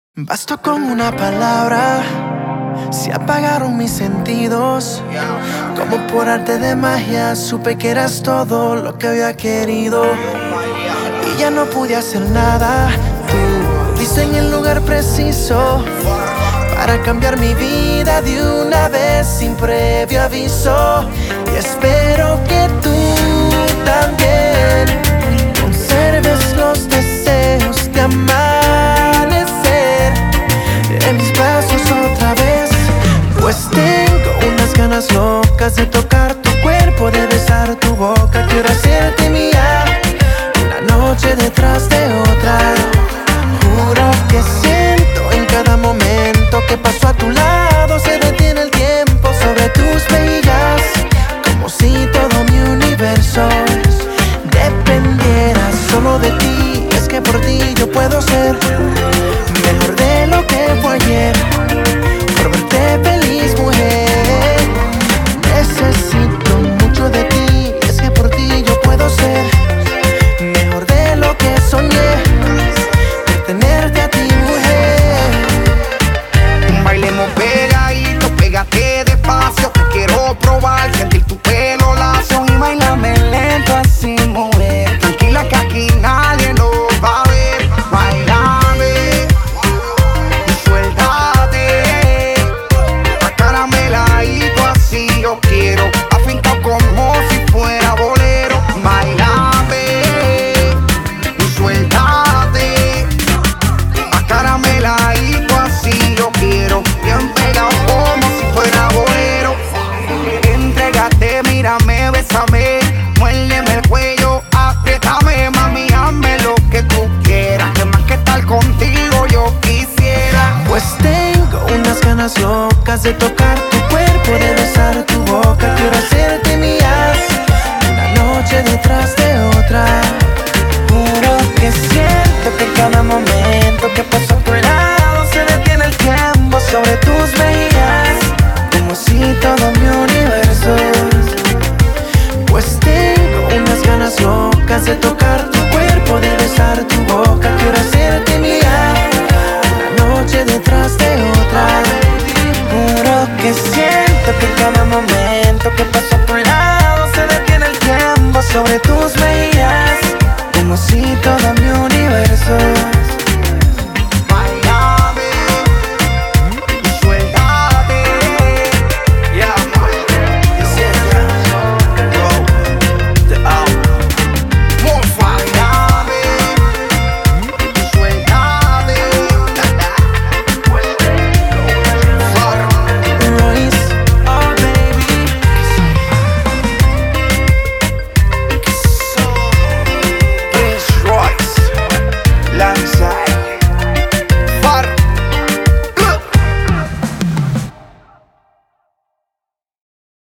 Bastó con una palabra, se apagaron mis sentidos. Como por arte de magia supe que eras todo lo que había querido. Y ya no pude hacer nada, tú viste en el lugar preciso para cambiar mi vida de una vez sin previo aviso. Y espero que tú también conserves los deseos de amanecer en mis brazos otra vez, pues tengo unas ganas locas de tocar tu cuerpo, de besar tu boca. Quiero hacerte mía una noche detrás de otra. Juro que siento en cada momento que paso a tu lado, se detiene el tiempo sobre tus mejillas, como si todo mi universo dependiera solo de ti. Es que por ti yo puedo ser mejor de lo que fue ayer, por verte feliz, mujer. Necesito mucho de ti, es que por ti yo puedo ser mejor de lo que soñé, por tenerte a ti, mujer. Bailemos pegadito, pégate despacio, te quiero probar, sentir tu pelo lacio y bailame lento así, mujer. Tranquila que aquí nadie nos va a ver. Bailame y suéltate, acarameladito así yo quiero, afincado como si fuera bolero. Bailame y suéltate, acarameladito así yo quiero, bien pegado como si fuera bolero. Entrégate, mírame, bésame, muérdeme el cuello, apriétame, mami, hazme lo que tú quieras, que más que estar contigo yo quisiera. Pues tengo unas ganas locas de tocar tu cuerpo, de besar